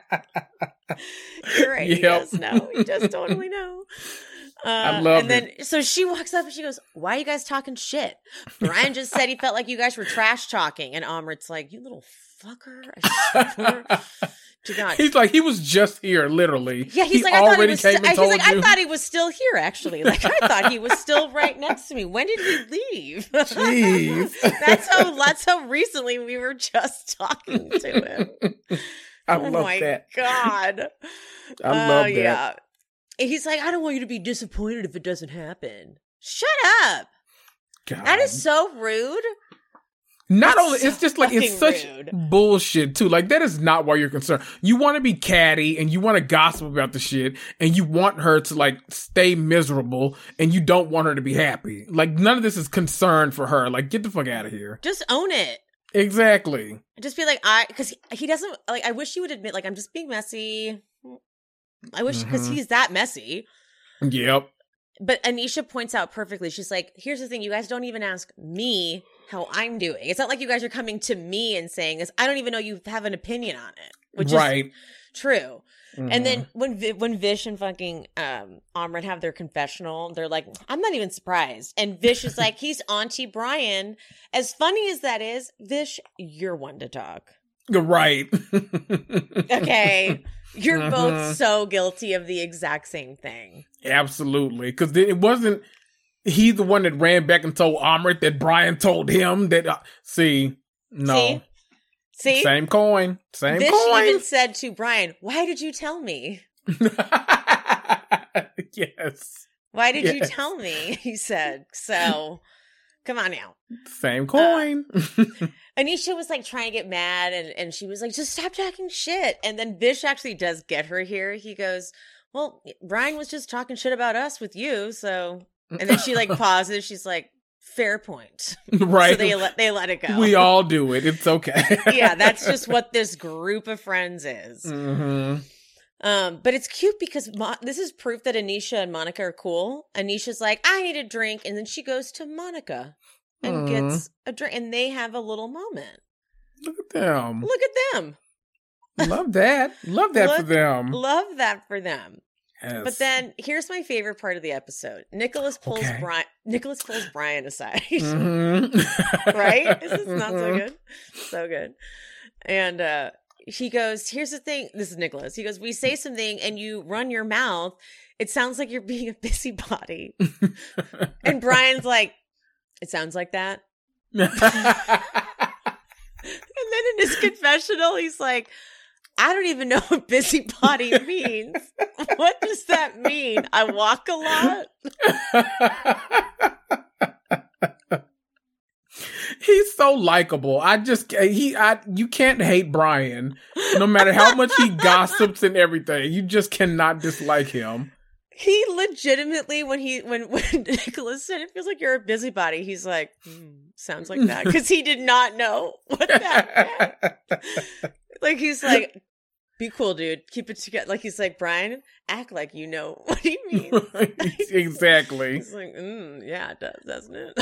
You're right. Yep. He does know. He does totally know. Uh, I love and it. then, so she walks up and she goes, why are you guys talking shit? Brian just said he felt like you guys were trash talking. And Amrit's like, you little fucker. I swear to God. He's like, he was just here, literally. Yeah, he's he like, I thought he was. St- st- he's like, you. I thought he was still here. Actually, like, I thought he was still right next to me. When did he leave? Jeez, that's how. That's how recently we were just talking to him. I oh love my that. God, I love uh, that. Yeah, he's like, I don't want you to be disappointed if it doesn't happen. Shut up. God. That is so rude. Not That's only, so it's just like, it's such rude. bullshit too. Like, that is not why you're concerned. You want to be catty and you want to gossip about the shit and you want her to like stay miserable and you don't want her to be happy. Like, none of this is concern for her. Like, get the fuck out of here. Just own it. Exactly. Just be like, I, because he, he doesn't, like, I wish he would admit, like, I'm just being messy. I wish, because Mhm. he's that messy. Yep. But Anisha points out perfectly. She's like, here's the thing. You guys don't even ask me how I'm doing. It's not like you guys are coming to me and saying this. I don't even know you have an opinion on it, which right. is true. Mhm. And then when Vi- when Vish and fucking um, Amrit have their confessional, they're like, I'm not even surprised. And Vish is like, he's Auntie Brian. As funny as that is, Vish, you're one to talk. Right. Okay. You're Mhm. both so guilty of the exact same thing. Absolutely. Because it wasn't he the one that ran back and told Amrit that Brian told him that. Uh, see, no. See? See? Same coin. Same Vish coin. even said to Brian, why did you tell me? Yes. Why did you Yes. tell me? He said. So, come on now. Same coin. Uh, Anisha was like trying to get mad and, and she was like, just stop talking shit. And then Vish actually does get her here. He goes, well, Brian was just talking shit about us with you. So, and then she like pauses. She's like, fair point. Right. So they let, they let it go. We all do it. It's okay. Yeah, that's just what this group of friends is. Mm-hmm. Um, but it's cute because Mo- this is proof that Anisha and Monica are cool. Anisha's like, I need a drink. And then she goes to Monica and Mm. gets a drink. And they have a little moment. Look at them. Look at them. Love that. Love that for Look- them. Love that for them. Yes. But then here's my favorite part of the episode. Nicholas pulls Okay. Brian Nicholas pulls Brian aside. Mhm. Right? This is not so good. So good. And uh he goes, here's the thing. This is Nicholas. He goes, we say something and you run your mouth. It sounds like you're being a busybody. And Brian's like, it sounds like that. And then in his confessional, he's like, I don't even know what busybody means. What does that mean? I walk a lot? He's so likable. I just he I you can't hate Brian, no matter how much he gossips and everything. You just cannot dislike him. He legitimately, when he when when Nicholas said it feels like you're a busybody, he's like, mm, sounds like that, because he did not know what that meant. Like he's like, be cool, dude. Keep it together. Like he's like, Brian, act like you know what he means. Exactly. He's like, mm, yeah, it does, doesn't it?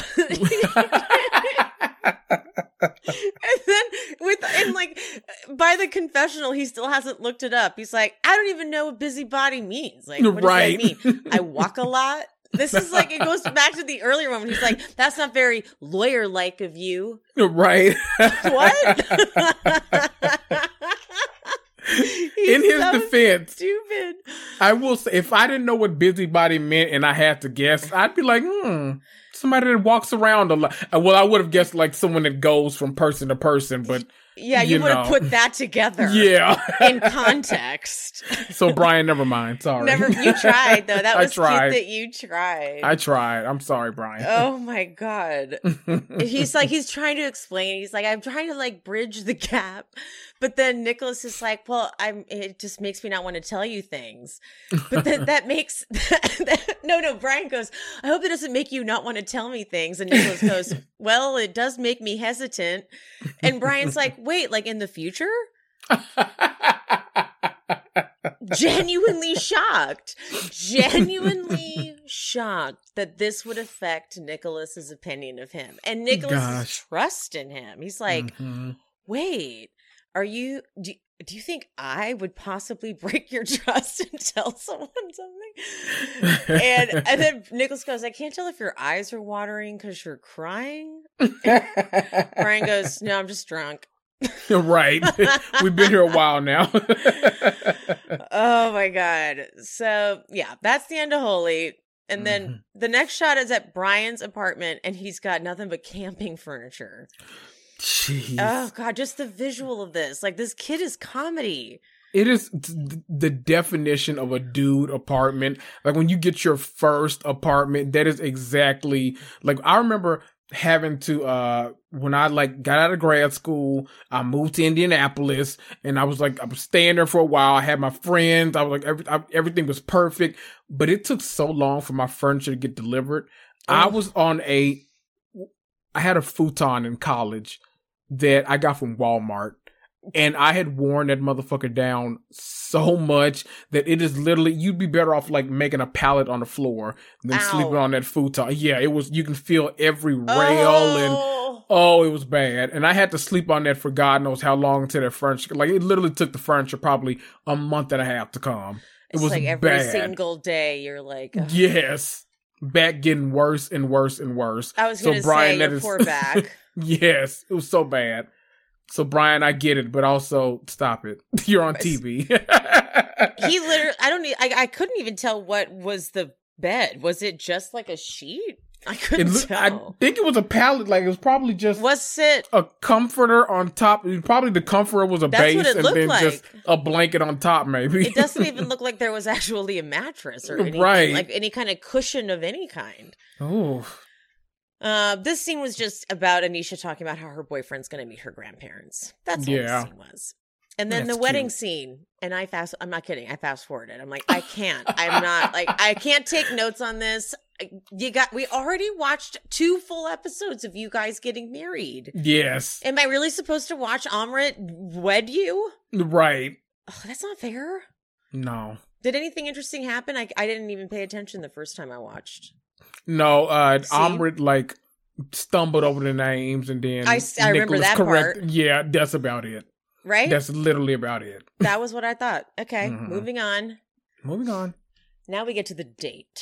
And then with and like by the confessional, he still hasn't looked it up. He's like, I don't even know what busybody means. Like, what right. does that mean? I walk a lot. This is like, it goes back to the earlier one when he's like, that's not very lawyer-like of you. Right. What? In his so defense, stupid. I will say, if I didn't know what busybody meant and I had to guess, I'd be like, hmm, somebody that walks around a lot. Well, I would have guessed like someone that goes from person to person, but yeah, you, you would have know. put that together. Yeah. In context. So Brian, never mind. Sorry. Never. You tried though. That I was tried. cute that you tried. I tried. I'm sorry, Brian. Oh my God. He's like, he's trying to explain. He's like, I'm trying to like bridge the gap. But then Nicholas is like, well, I'm, it just makes me not want to tell you things. But then that makes, that, no, no, Brian goes, I hope it doesn't make you not want to tell me things. And Nicholas goes, well, it does make me hesitant. And Brian's like, wait, like in the future? Genuinely shocked. Genuinely shocked that this would affect Nicholas's opinion of him. And Nicholas's Gosh. trust in him. He's like, mm-hmm. wait, are you, do, do you think I would possibly break your trust and tell someone something? And, and then Nicholas goes, I can't tell if your eyes are watering because you're crying. And Brian goes, no, I'm just drunk. Right. We've been here a while now. Oh my God. So yeah, that's the end of Holy. And then mm-hmm. the next shot is at Brian's apartment and he's got nothing but camping furniture. Jeez. Oh God, just the visual of this. Like this kid is comedy. It is the definition of a dude apartment. Like when you get your first apartment, that is exactly like, I remember having to, uh, when I like got out of grad school, I moved to Indianapolis and I was like, I was staying there for a while. I had my friends. I was like, every, I, everything was perfect, but it took so long for my furniture to get delivered. Oh. I was on a, I had a futon in college that I got from Walmart. And I had worn that motherfucker down so much that it is literally, you'd be better off like making a pallet on the floor than Ow. sleeping on that futon. Yeah, it was, you can feel every rail Oh. and, oh, it was bad. And I had to sleep on that for God knows how long until that furniture, like it literally took the furniture probably a month and a half to come. It It's was like every bad. single day you're like, ugh. Yes. Back getting worse and worse and worse. I was So, going to Brian, say that your is- poor back. Yes, it was so bad. So Brian, I get it, but also stop it. You're on T V. He literally, I don't, e- I, I couldn't even tell what was the bed. Was it just like a sheet? I It couldn't look, I tell. think it was a pallet. Like it was probably just Was it? a comforter on top. Probably the comforter was a That's base, what it and looked then like. just a blanket on top. Maybe It doesn't even look like there was actually a mattress or anything, Right. like any kind of cushion of any kind. Oh, Uh, this scene was just about Anisha talking about how her boyfriend's going to meet her grandparents. That's all Yeah. the scene was. And then That's the wedding cute. scene, and I fast, I'm not kidding, I fast forwarded. I'm like, I can't, I'm not, like, I can't take notes on this. You got, we already watched two full episodes of you guys getting married. yes, Am I really supposed to watch Amrit wed you? right. Oh, that's not fair. No, Did anything interesting happen? I, I didn't even pay attention the first time I watched. no. Uh, See? Amrit like stumbled over the names, and then I s- I remember Nicholas that correct- part. Yeah, that's about it. Right? That's literally about it. That was what I thought. Okay, Mhm. moving on. Moving on. Now we get to the date.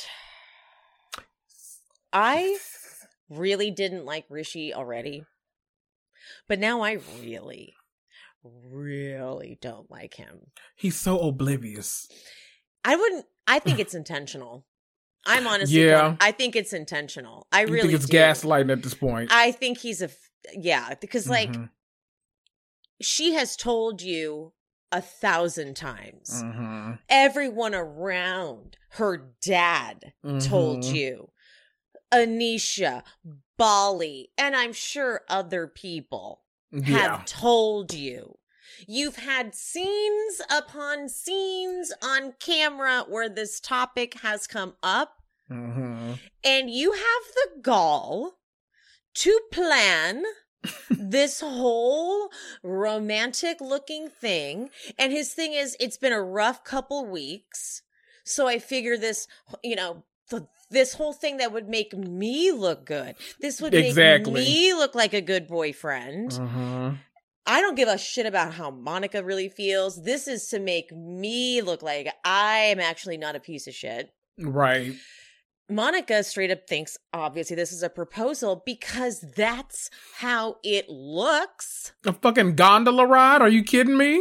I really didn't like Rishi already, but now I really, really don't like him. He's so oblivious. I wouldn't, I think it's intentional. I'm honestly, Yeah. going- I think it's intentional. I You really think it's do. gaslighting at this point? I think he's a, f- yeah, because like, Mhm. she has told you a thousand times. Mhm. Everyone around her dad told Mhm. you. Anisha, Bali, and I'm sure other people Yeah. have told you. You've had scenes upon scenes on camera where this topic has come up, mm-hmm. and you have the gall to plan this whole romantic looking thing. And his thing is, it's been a rough couple weeks. So I figure this, you know, the, this whole thing that would make me look good. This would exactly. make me look like a good boyfriend. Mm-hmm. I don't give a shit about how Monica really feels. This is to make me look like I am actually not a piece of shit. Right. Monica straight up thinks, obviously, this is a proposal because that's how it looks. A fucking gondola ride? Are you kidding me?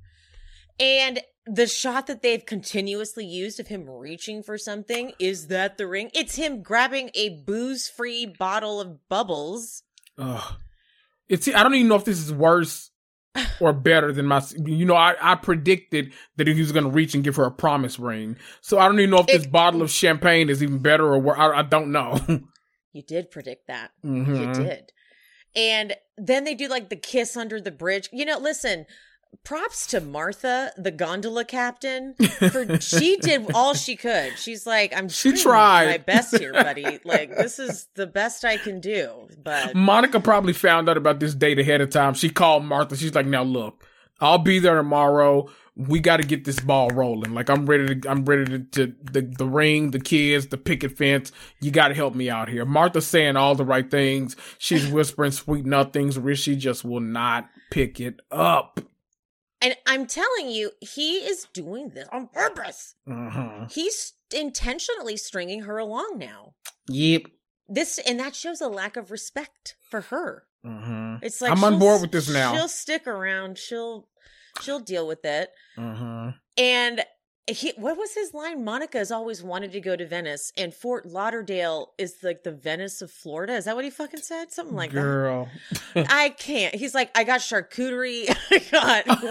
And the shot that they've continuously used of him reaching for something, is that the ring? It's him grabbing a booze-free bottle of bubbles. Ugh. It's, I don't even know if this is worse or better than my, you know, I, I predicted that he was going to reach and give her a promise ring. So I don't even know if this it, bottle of champagne is even better or worse. I, I don't know. You did predict that. Mm-hmm. You did. And then they do like the kiss under the bridge. You know, listen, props to Martha, the gondola captain. For she did all she could. She's like, I'm she trying tried my best here, buddy. Like, this is the best I can do. But Monica probably found out about this date ahead of time. She called Martha. She's like, now look, I'll be there tomorrow. We got to get this ball rolling. Like, I'm ready to, I'm ready to, to the, the ring, the kids, the picket fence. You got to help me out here. Martha's saying all the right things. She's whispering sweet nothings. Rishi just will not pick it up. And I'm telling you, he is doing this on purpose. Uh-huh. He's intentionally stringing her along now. Yep. This, and that shows a lack of respect for her. Uh-huh. It's like, I'm on board with this now. She'll stick around. She'll, she'll deal with it. Uh-huh. And he, what was his line? Monica has always wanted to go to Venice, and Fort Lauderdale is like the Venice of Florida. Is that what he fucking said? Something like Girl. that. I can't. He's like, I got charcuterie. I got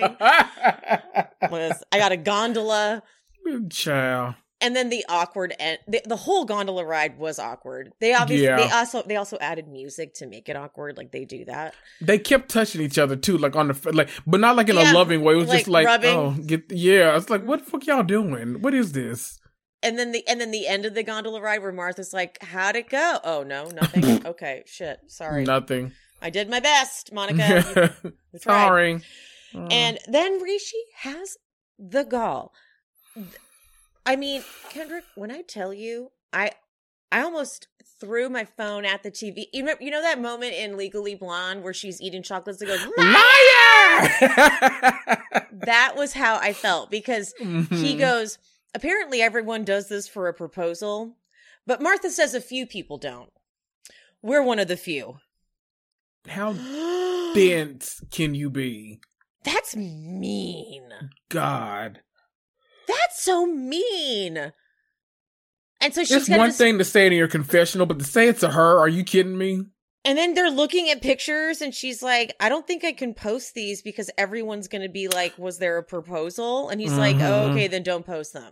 wine. Was, I got a gondola. Child. And then the awkward end. The, the whole gondola ride was awkward. They obviously Yeah. they also they also added music to make it awkward. Like they do that. They kept touching each other too, like on the like, but not like in Yeah, a loving way. It was like just like, rubbing. oh, get yeah. It's like, what the fuck y'all doing? What is this? And then the and then the end of the gondola ride where Martha's like, "How'd it go?" Oh no, nothing. Okay, shit. Sorry. Nothing. I did my best, Monica. You, you tried. Sorry. And then Rishi has the gall. I mean, Kendrick, when I tell you, I I almost threw my phone at the T V. You know, you know that moment in Legally Blonde where she's eating chocolates and goes, liar! That was how I felt because mm-hmm. he goes, apparently everyone does this for a proposal, but Martha says a few people don't. We're one of the few. How dense can you be? That's mean. God. That's so mean. And so she's It's one just, thing to say it in your confessional, but to say it to her, are you kidding me? and then they're looking at pictures and she's like, I don't think I can post these because everyone's going to be like, was there a proposal? And he's Mm-hmm. like, oh, okay, then don't post them.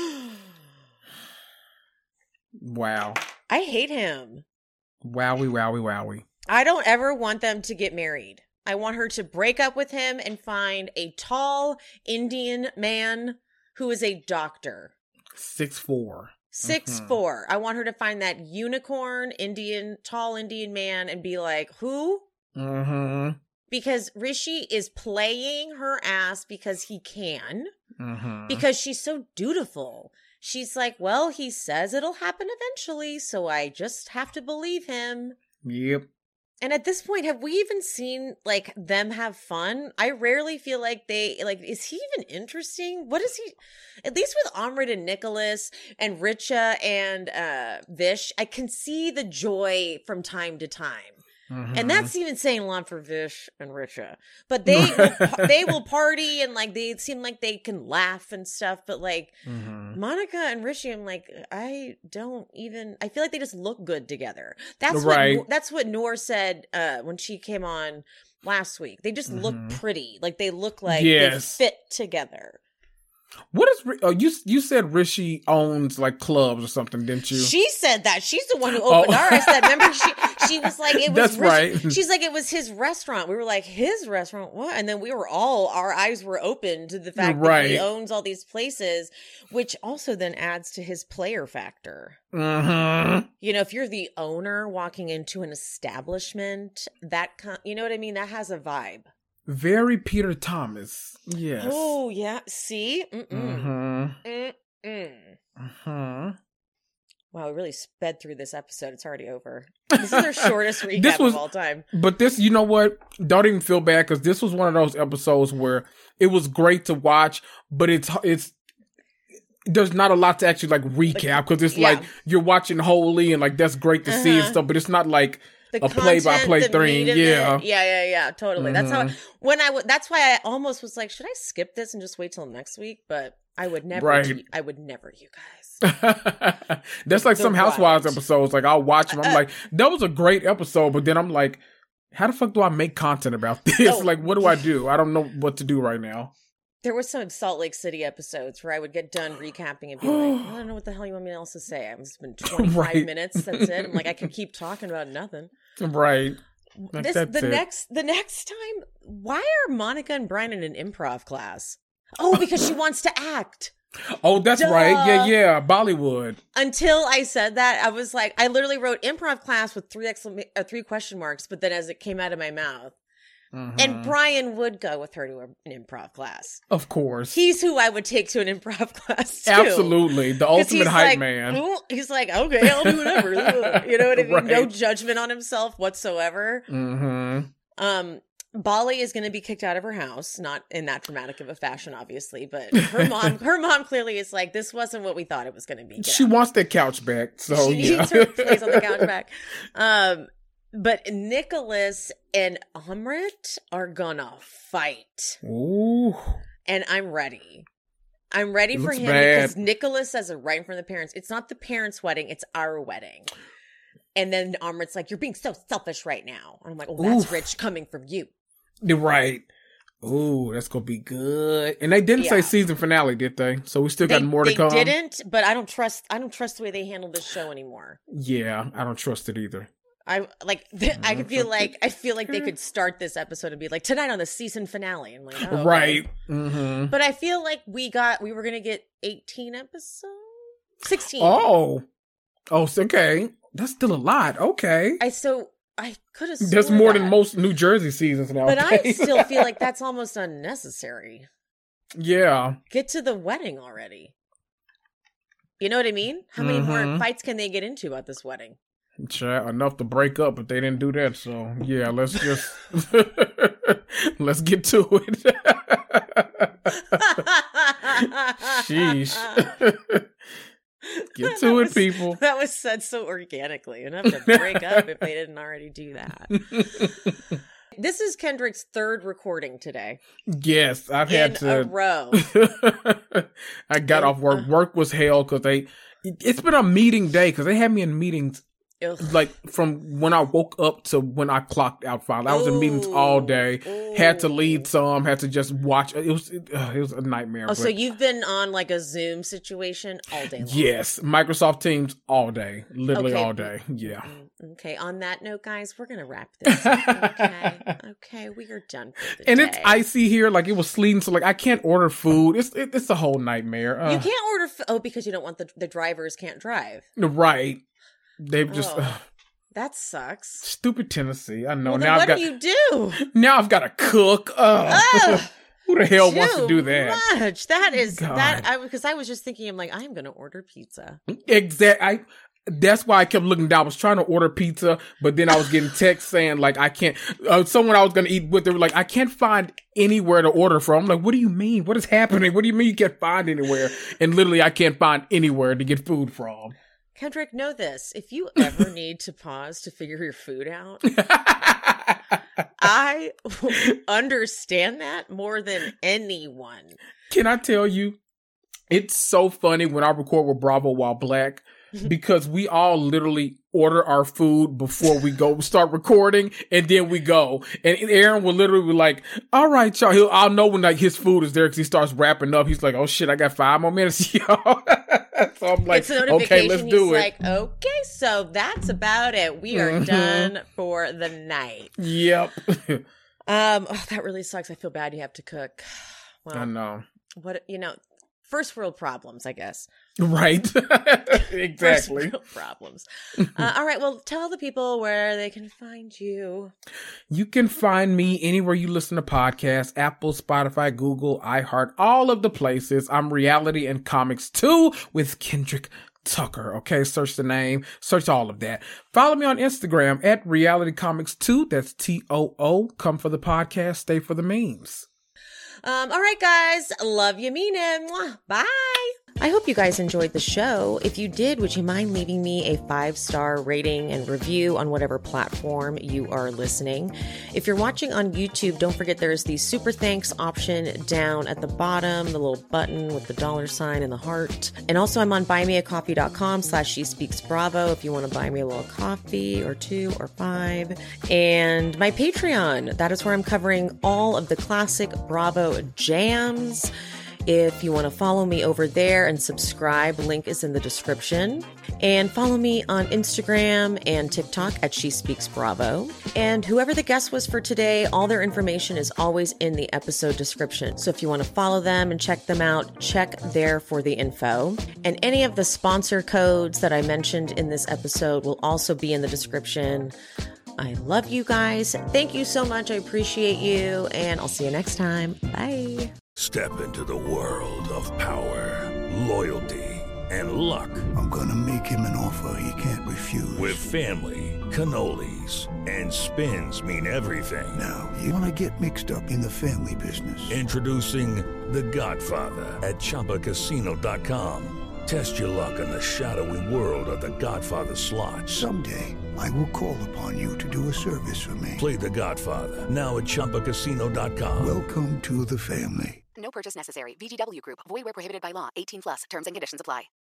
Wow. I hate him. Wowie, wowie, wowie. I don't ever want them to get married. I want her to break up with him and find a tall Indian man who is a doctor. Six four. Six Mm-hmm. four. I want her to find that unicorn Indian, tall Indian man and be like, who? Mm-hmm. Because Rishi is playing her ass because he can. Mm-hmm. Because she's so dutiful. She's like, well, he says it'll happen eventually, so I just have to believe him. Yep. And at this point, have we even seen, like, them have fun? I rarely feel like they, like, is he even interesting? What is he, at least with Amrit and Nicholas and Richa and uh, Vish, I can see the joy from time to time. Mm-hmm. And that's even saying a lot for Vish and Richa. But they will, they will party and, like, they seem like they can laugh and stuff. But, like, Mm-hmm. Monica and Rishi, I'm like, I don't even, I feel like they just look good together. That's Right. what that's what Noor said uh, when she came on last week. They just look Mhm. pretty. Like, they look like Yes. they fit together. What is oh, you? You said Rishi owns like clubs or something, didn't you? She said that. She's the one who opened Oh. ours. I said, remember, she she was like, it was That's Rishi- right. She's like, it was his restaurant. We were like, his restaurant? What? And then we were all, our eyes were open to the fact that he Right. owns all these places, which also then adds to his player factor. Mm-hmm. You know, if you're the owner walking into an establishment, that con- you know what I mean? That has a vibe. Very Peter Thomas. Yes. Oh, yeah. See? Mm-mm. Mm-hmm. Mm-mm. Mm-hmm. Wow, we really sped through this episode. It's already over. This is our shortest recap This was- of all time. But this, you know what? Don't even feel bad because this was one of those episodes where it was great to watch, but it's it's there's not a lot to actually like recap because it's yeah. like you're watching Holy and like that's great to see and Uh-huh. stuff, but it's not like The a play by content, play the thing. meat of Yeah. it. Yeah, yeah, yeah. Totally. That's how, Mhm. when I, w- that's why I almost was like, should I skip this and just wait till next week? But I would never, Right. do- I would never, you guys. That's like The some Housewives Right. episodes. Like I'll watch them. I'm Uh, like, that was a great episode, but then I'm like, how the fuck do I make content about this? Oh. Like, what do I do? I don't know what to do right now. There were some Salt Lake City episodes where I would get done recapping and be like, I don't know what the hell you want me else to say. I've just been twenty-five Right. minutes. That's it. I'm like, I could keep talking about nothing. Right. Like, This, that's the it. next, the next time, why are Monica and Brian in an improv class? Oh, because she wants to act. Oh, that's Duh. right. Yeah, yeah. Bollywood. Until I said that, I was like, I literally wrote improv class with three exclama- uh, three question marks, but then as it came out of my mouth, Mhm. and Brian would go with her to a- an improv class. Of course. He's who I would take to an improv class too. Absolutely. The 'Cause ultimate he's hype like, man. "Ooh," he's like, okay, I'll do whatever. You know what I mean? No Right. judgment on himself whatsoever. Mm-hmm. Um, Bali is going to be kicked out of her house, not in that dramatic of a fashion, obviously, but her mom, her mom clearly is like, this wasn't what we thought it was going to be. Get She out. wants that couch back. So, she yeah. needs her place on the couch back. Um, but Nicholas and Amrit are gonna fight, Ooh. and I'm ready. I'm ready It for looks him bad. because Nicholas says it right in front of the parents. It's not the parents' wedding; it's our wedding. And then Amrit's like, "You're being so selfish right now." And I'm like, "Oh, that's Oof. rich coming from you." You're right. Ooh, that's gonna be good. And they didn't say Yeah. season finale, did they? So we still They, got more to they come. didn't, but I don't trust. I don't trust the way they handle this show anymore. Yeah, I don't trust it either. I like. th- I don't feel trust like it. I feel like they could start this episode and be like tonight on the season finale. I'm like, oh, okay. Right. Mm-hmm. But I feel like we got we were gonna get eighteen episodes, sixteen. Oh. Oh, so- okay. That's still a lot. Okay. I so I could have. That's more than most New Jersey seasons now. But I still feel like that's almost unnecessary. Yeah. Get to the wedding already. You know what I mean? How many more Mhm. fights can they get into about this wedding? Sure, enough to break up, but they didn't do that. So yeah, let's just let's get to it. Sheesh. Get to That it, was- people. That was said so organically. Enough to break up if they didn't already do that. This is Kendrick's third recording today Yes, I've in had a to. row. I got And, off work. uh, Work was hell because they. It's been a meeting day because they had me in meetings Ugh. like from when I woke up to when I clocked out. Finally, I was in meetings all day. Had to lead some. Had to just watch. It was it, uh, it was a nightmare. Oh, so but you've been on like a Zoom situation all day long. yes, Microsoft Teams all day, literally Okay. all day. Yeah. Mm, Okay. On that note, guys, we're gonna wrap this up. Okay. Okay. We are done for the And day. it's icy here, like it was sleeting, so like I can't order food. It's it, it's a whole nightmare. Uh, You can't order. F- oh, because you don't want the the drivers can't drive. right? They've just Oh. uh, That sucks. stupid Tennessee. I know. Well, then now what I've got do you do? now I've got to cook. Uh, Ugh. who the hell wants to Too do that? Much. That is God. that. I because I was just thinking. I'm like, I'm gonna order pizza. Exact. I. That's why I kept looking down. I was trying to order pizza, but then I was getting texts saying like I can't. Uh, someone I was going to eat with, they were like, I can't find anywhere to order from. I'm like, what do you mean? What is happening? What do you mean you can't find anywhere? And literally, I can't find anywhere to get food from. Kendrick, know this: if you ever need to pause to figure your food out, I understand that more than anyone. Can I tell you? It's so funny when I record with Bravo While Black. because we all literally order our food before we go start recording, and then we go. And Aaron will literally be like, all right, y'all. He'll, I'll know when like his food is there because he starts wrapping up. He's like, oh shit, I got five more minutes, y'all. So I'm like, okay, let's do He's it. like, okay, so that's about it. We are Mhm. done for the night. Yep. Um, oh, that really sucks. I feel bad you have to cook. Well, I know. what, you know, first world problems, I guess. Right. First Exactly. world problems. Uh, all right. Well, tell the people where they can find you. You can find me anywhere you listen to podcasts, Apple, Spotify, Google, iHeart, all of the places. I'm Reality and Comics two with Kendrick Tucker. Okay, search the name, search all of that. Follow me on Instagram at Reality Comics two. That's T O O. Come for the podcast, stay for the memes. Um, all right, guys. Love you, mean it. Mwah. Bye. I hope you guys enjoyed the show. If you did, would you mind leaving me a five-star rating and review on whatever platform you are listening? If you're watching on YouTube, don't forget there's the super thanks option down at the bottom, the little button with the dollar sign and the heart. And also I'm on buymeacoffee.com slash she speaks bravo if you want to buy me a little coffee or two or five. And my Patreon, that is where I'm covering all of the classic Bravo jams. If you want to follow me over there and subscribe, link is in the description. And follow me on Instagram and TikTok at She Speaks Bravo. And whoever the guest was for today, all their information is always in the episode description. So if you want to follow them and check them out, check there for the info. And any of the sponsor codes that I mentioned in this episode will also be in the description. I love you guys. Thank you so much. I appreciate you. And I'll see you next time. Bye. Step into the world of power, loyalty, and luck. I'm gonna make him an offer he can't refuse. With family, cannolis, and spins mean everything. Now, you wanna get mixed up in the family business. Introducing The Godfather at Chumba Casino dot com. Test your luck in the shadowy world of The Godfather slot. Someday, I will call upon you to do a service for me. Play The Godfather, now at Chumba Casino dot com. Welcome to the family. No purchase necessary. V G W Group. Void where prohibited by law. eighteen plus. Terms and conditions apply.